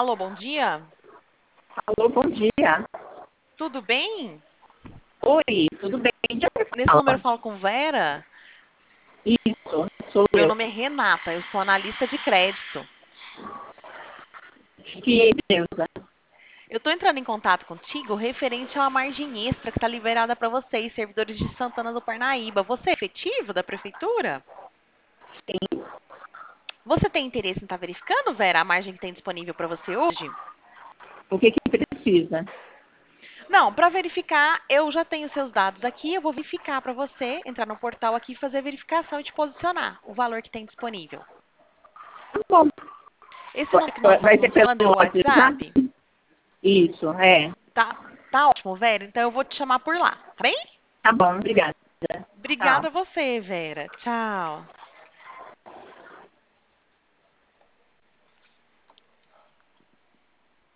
Alô, bom dia. Alô, bom dia. Tudo bem? Oi, tudo bem? De onde você Nesse número eu fala? falo com Vera. Isso, sou Meu eu. nome é Renata, eu sou analista de crédito. Que empresa? Eu estou entrando em contato contigo referente a uma margem extra que está liberada para vocês, servidores de Santana do Parnaíba. Você é efetivo da prefeitura? Sim. Você tem interesse em estar verificando, Vera, a margem que tem disponível para você hoje? O que precisa? Não, para verificar, eu já tenho seus dados aqui, eu vou verificar para você, entrar no portal aqui, fazer a verificação e te posicionar o valor que tem disponível. Tá bom. Esse número que nós Vai estamos ser nos falando é o pelo WhatsApp? WhatsApp? Isso, é. Tá ótimo, Vera. Então eu vou te chamar por lá, tá bem? Tá bom, obrigada. Tchau. Obrigada a você, Vera. Tchau.